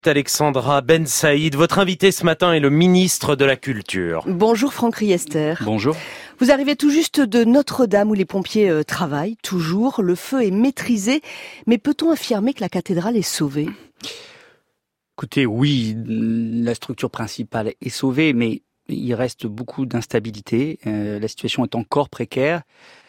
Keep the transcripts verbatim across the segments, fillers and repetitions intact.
Alexandra Ben Saïd, votre invité ce matin est le ministre de la Culture. Bonjour Franck Riester. Bonjour. Vous arrivez tout juste de Notre-Dame où les pompiers euh, travaillent toujours. Le feu est maîtrisé, mais peut-on affirmer que la cathédrale est sauvée ? Écoutez, oui, la structure principale est sauvée, mais il reste beaucoup d'instabilité. Euh, la situation est encore précaire.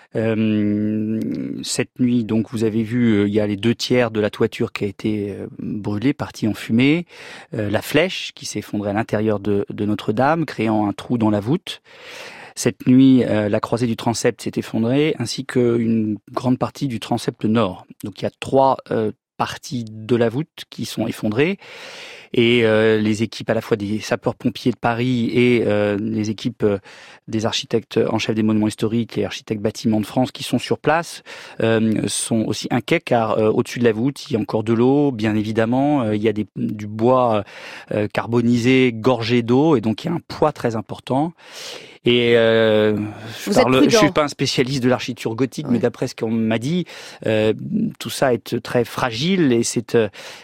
Euh, cette nuit, donc, vous avez vu, euh, il y a les deux tiers de la toiture qui a été euh, brûlée, partie en fumée. Euh, la flèche qui s'est effondrée à l'intérieur de, de Notre-Dame, créant un trou dans la voûte. Cette nuit, euh, la croisée du transept s'est effondrée, ainsi qu'une grande partie du transept nord. Donc, il y a trois euh, parties de la voûte qui sont effondrées. Et euh, les équipes à la fois des sapeurs-pompiers de Paris et euh, les équipes euh, des architectes en chef des monuments historiques et architectes bâtiments de France qui sont sur place euh, sont aussi inquiets car euh, au-dessus de la voûte, il y a encore de l'eau, bien évidemment. Euh, il y a des, du bois euh, carbonisé, gorgé d'eau, et donc il y a un poids très important. Et euh, je parle, je suis pas un spécialiste de l'architecture gothique, ouais. mais d'après ce qu'on m'a dit, euh, tout ça est très fragile et c'est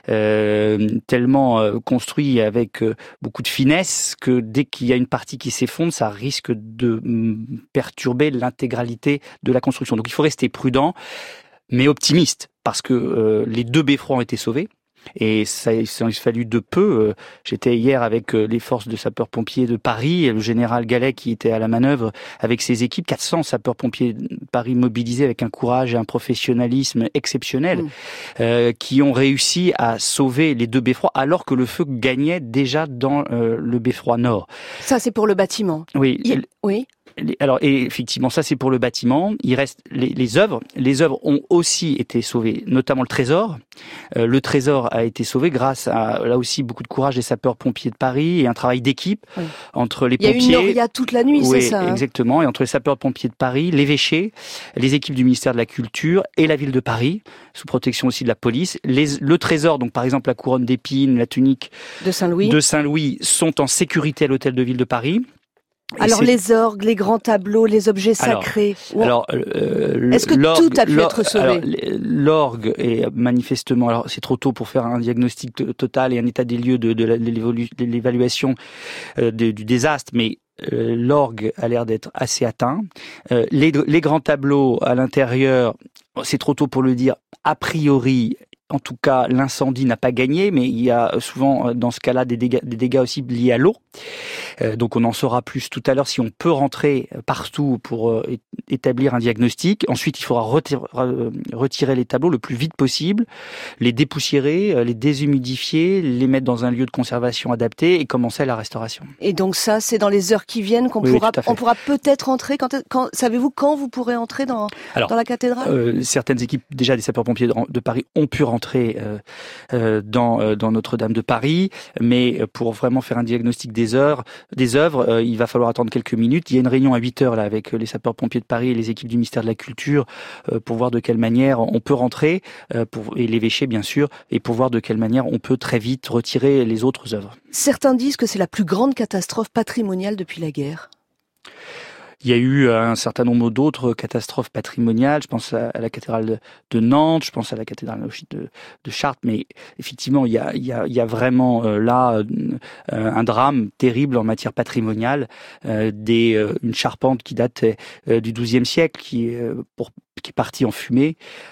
euh, tellement euh, construit avec euh, beaucoup de finesse que dès qu'il y a une partie qui s'effondre, ça risque de mm, perturber l'intégralité de la construction. Donc il faut rester prudent, mais optimiste, parce que euh, les deux beffrois ont été sauvés. Et ça, ça a fallu de peu. J'étais hier avec les forces de sapeurs-pompiers de Paris, et le général Gallet qui était à la manœuvre avec ses équipes, quatre cents sapeurs-pompiers de Paris mobilisés avec un courage et un professionnalisme exceptionnel, mmh. euh, qui ont réussi à sauver les deux beffrois alors que le feu gagnait déjà dans euh, le beffroi nord. Ça, c'est pour le bâtiment. Oui. Il... Oui. Alors, et effectivement, ça c'est pour le bâtiment. Il reste les, les œuvres. Les œuvres ont aussi été sauvées, notamment le trésor. Euh, le trésor a été sauvé grâce à, là aussi, beaucoup de courage des sapeurs-pompiers de Paris et un travail d'équipe oui. entre les pompiers. Il y a eu une noria toute la nuit, oui, c'est ça hein exactement. Et entre les sapeurs-pompiers de Paris, l'évêché, les équipes du ministère de la Culture et la ville de Paris, sous protection aussi de la police. Les, le trésor, donc par exemple la couronne d'épines, la tunique de Saint-Louis, de Saint-Louis, sont en sécurité à l'hôtel de ville de Paris. Et alors c'est... les orgues, les grands tableaux, les objets sacrés. Alors, alors euh, est-ce que tout a pu être sauvé ? Alors, l'orgue est manifestement. Alors, c'est trop tôt pour faire un diagnostic total et un état des lieux de, de, de l'évaluation euh, de, du désastre, mais euh, l'orgue a l'air d'être assez atteint. Euh, les, les grands tableaux à l'intérieur, c'est trop tôt pour le dire. A priori. En tout cas, l'incendie n'a pas gagné, mais il y a souvent, dans ce cas-là, des dégâts, des dégâts aussi liés à l'eau. Euh, donc, on en saura plus tout à l'heure si on peut rentrer partout pour euh, établir un diagnostic. Ensuite, il faudra retirer, retirer les tableaux le plus vite possible, les dépoussiérer, les déshumidifier, les mettre dans un lieu de conservation adapté et commencer la restauration. Et donc ça, c'est dans les heures qui viennent qu'on oui, pourra, oui, on pourra peut-être entrer. Quand, quand, savez-vous quand vous pourrez entrer dans, Alors, dans la cathédrale ? euh, Certaines équipes, déjà des sapeurs-pompiers de, de Paris, ont pu rentrer entrer euh, euh, dans, euh, dans Notre-Dame de Paris, mais pour vraiment faire un diagnostic des œuvres, des œuvres euh, il va falloir attendre quelques minutes. Il y a une réunion à huit heures là, avec les sapeurs-pompiers de Paris et les équipes du ministère de la Culture euh, pour voir de quelle manière on peut rentrer, euh, pour, et l'évêché bien sûr, et pour voir de quelle manière on peut très vite retirer les autres œuvres. Certains disent que c'est la plus grande catastrophe patrimoniale depuis la guerre. Il y a eu un certain nombre d'autres catastrophes patrimoniales. Je pense à la cathédrale de Nantes, je pense à la cathédrale de, de Chartres, mais effectivement, il y a, il y a, il y a vraiment euh, là euh, un drame terrible en matière patrimoniale. Euh, des, euh, une charpente qui date euh, du douzième siècle, qui, euh, pour, qui est partie en fumée.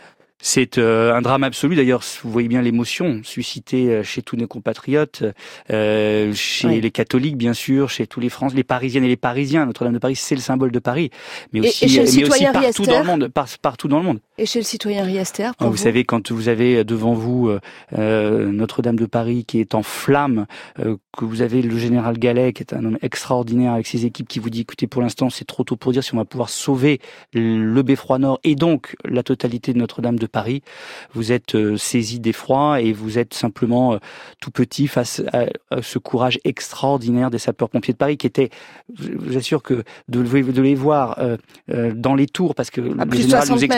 C'est euh, un drame absolu. D'ailleurs, vous voyez bien l'émotion suscitée chez tous nos compatriotes, euh, chez oui. les catholiques, bien sûr, chez tous les Français, les Parisiennes et les Parisiens. Notre-Dame de Paris, c'est le symbole de Paris, mais aussi, et, et chez le mais aussi partout Riester, dans le monde, par, partout dans le monde. Et chez le citoyen Riester, pour vous, vous savez, quand vous avez devant vous euh, Notre-Dame de Paris qui est en flammes, euh, que vous avez le général Gallet, qui est un homme extraordinaire avec ses équipes, qui vous dit, écoutez, pour l'instant, c'est trop tôt pour dire si on va pouvoir sauver le beffroi nord et donc la totalité de Notre-Dame de Paris. Vous êtes euh, saisi d'effroi et vous êtes simplement euh, tout petit face à, à ce courage extraordinaire des sapeurs-pompiers de Paris qui étaient, je vous assure que de, de les voir euh, euh, dans les tours, parce que à le général nous expliquait qu'il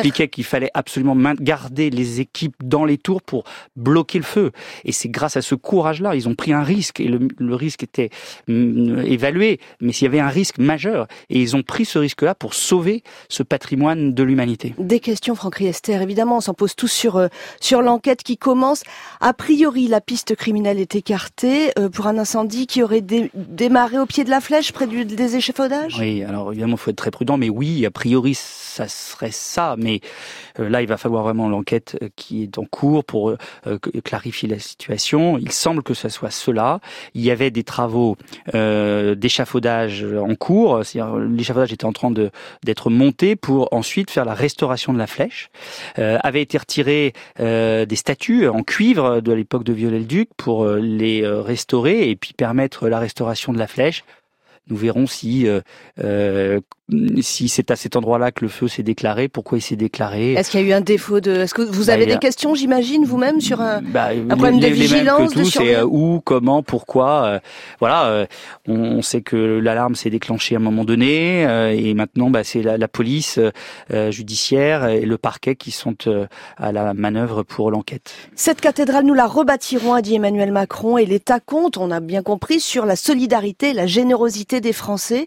fallait absolument garder les équipes dans les tours pour bloquer le feu. Et c'est grâce à ce courage-là, ils ont pris un risque, et le, le risque était hum, évalué, mais s'il y avait un risque majeur, et ils ont pris ce risque-là pour sauver ce patrimoine de l'humanité. Des questions, Franck Riester, évidemment, on s'en pose tous sur, euh, sur l'enquête qui commence. A priori, la piste criminelle est écartée euh, pour un incendie qui aurait dé- démarré au pied de la flèche, près du, des échafaudages. Oui, alors évidemment, il faut être très prudent, mais oui, a priori, ça serait ça, mais euh, là, il va falloir vraiment l'enquête euh, qui est en cours pour euh, clarifier la situation. Il semble que ce soit cela. Il y avait des travaux euh, d'échafaudage en cours, c'est-à-dire l'échafaudage était en train de, d'être monté pour ensuite faire la restauration de la flèche. Euh, avaient été retirées euh, des statues en cuivre de l'époque de Viollet-le-Duc pour euh, les euh, restaurer et puis permettre la restauration de la flèche. Nous verrons si euh, euh, si c'est à cet endroit-là que le feu s'est déclaré, pourquoi il s'est déclaré. Est-ce qu'il y a eu un défaut de... Est-ce que vous avez bah, des a... questions, j'imagine, vous-même, sur un, bah, un problème les, de les vigilance, mêmes que tout, de surveillance. C'est euh, où, comment, pourquoi. Euh, voilà, euh, on, on sait que l'alarme s'est déclenchée à un moment donné, euh, et maintenant, bah, c'est la, la police euh, judiciaire et le parquet qui sont euh, à la manœuvre pour l'enquête. Cette cathédrale, nous la rebâtirons, a dit Emmanuel Macron, et l'État compte, on a bien compris, sur la solidarité, la générosité des Français.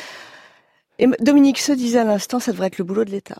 Et Dominique se disait à l'instant, ça devrait être le boulot de l'État.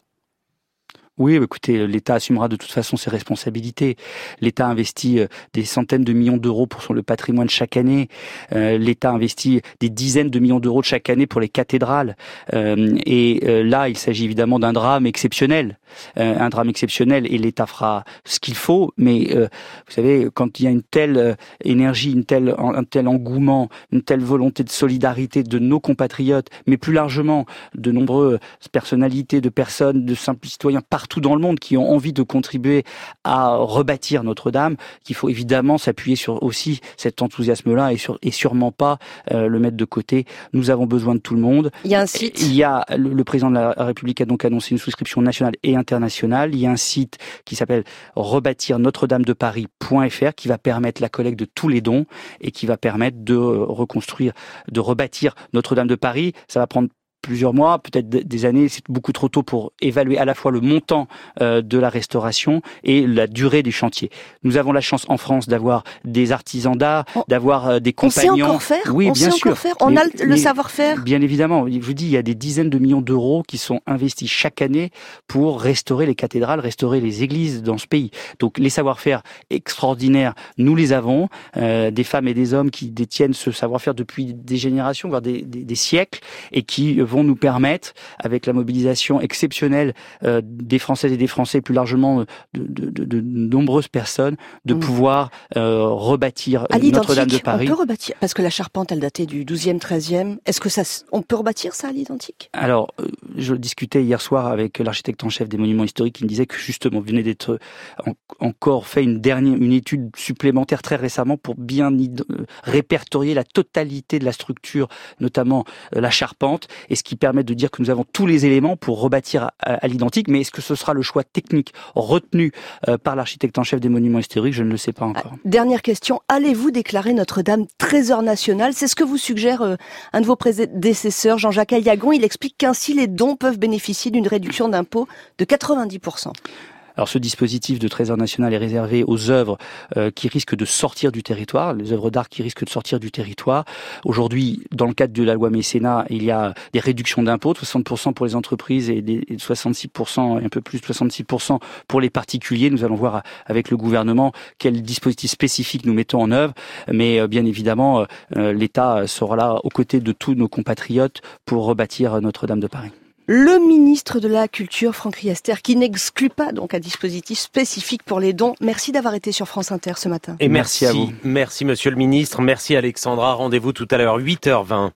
Oui, écoutez, l'État assumera de toute façon ses responsabilités. L'État investit des centaines de millions d'euros pour le patrimoine chaque année. Euh, L'État investit des dizaines de millions d'euros chaque année pour les cathédrales. Euh, et euh, là, il s'agit évidemment d'un drame exceptionnel. Euh, un drame exceptionnel, et l'État fera ce qu'il faut. Mais euh, vous savez, quand il y a une telle énergie, une telle, un tel engouement, une telle volonté de solidarité de nos compatriotes, mais plus largement de nombreuses personnalités, de personnes, de simples citoyens partout dans le monde qui ont envie de contribuer à rebâtir Notre-Dame, qu'il faut évidemment s'appuyer sur aussi cet enthousiasme-là et, sur, et sûrement pas euh, le mettre de côté. Nous avons besoin de tout le monde. Il y a un site. Il y a le, le président de la République a donc annoncé une souscription nationale et internationale. Il y a un site qui s'appelle rebâtir notre dame de paris point f r qui va permettre la collecte de tous les dons et qui va permettre de reconstruire, de rebâtir Notre-Dame de Paris. Ça va prendre plusieurs mois, peut-être des années, c'est beaucoup trop tôt pour évaluer à la fois le montant euh, de la restauration et la durée du chantier. Nous avons la chance en France d'avoir des artisans d'art, on, d'avoir euh, des compagnons. On sait encore faire. Oui, on bien sait sûr. Encore faire. On mais, a le, le savoir-faire. Bien évidemment. Je vous dis, il y a des dizaines de millions d'euros qui sont investis chaque année pour restaurer les cathédrales, restaurer les églises dans ce pays. Donc les savoir-faire extraordinaires, nous les avons. Euh, des femmes et des hommes qui détiennent ce savoir-faire depuis des générations, voire des, des, des siècles, et qui vont nous permettre, avec la mobilisation exceptionnelle euh, des Françaises et des Français, plus largement de, de, de, de nombreuses personnes, de mmh. pouvoir euh, rebâtir Notre-Dame de Paris. On peut rebâtir, parce que la charpente, elle datait du douzième, treizième. Est-ce que ça, on peut rebâtir ça à l'identique ? Alors, euh, je discutais hier soir avec l'architecte en chef des monuments historiques qui me disait que justement, venait d'être en, encore fait une dernière, une étude supplémentaire très récemment pour bien id- répertorier la totalité de la structure, notamment euh, la charpente, et ce qui permet de dire que nous avons tous les éléments pour rebâtir à, à l'identique. Mais est-ce que ce sera le choix technique retenu euh, par l'architecte en chef des monuments historiques ? Je ne le sais pas encore. Dernière question, allez-vous déclarer Notre-Dame trésor national ? C'est ce que vous suggère euh, un de vos prédécesseurs, Jean-Jacques Aillagon. Il explique qu'ainsi les dons peuvent bénéficier d'une réduction d'impôt de quatre-vingt-dix pour cent. Alors ce dispositif de trésor national est réservé aux œuvres euh, qui risquent de sortir du territoire, les œuvres d'art qui risquent de sortir du territoire. Aujourd'hui, dans le cadre de la loi mécénat, il y a des réductions d'impôts, de soixante pour cent pour les entreprises et de soixante-six pour cent, et un peu plus de soixante-six pour cent pour les particuliers. Nous allons voir avec le gouvernement quel dispositif spécifique nous mettons en œuvre. Mais euh, bien évidemment, euh, l'État sera là aux côtés de tous nos compatriotes pour rebâtir Notre-Dame de Paris. Le ministre de la Culture, Franck Riester, qui n'exclut pas donc un dispositif spécifique pour les dons. Merci d'avoir été sur France Inter ce matin. Et merci, merci à vous. Merci monsieur le ministre, merci Alexandra. Rendez-vous tout à l'heure, huit heures vingt.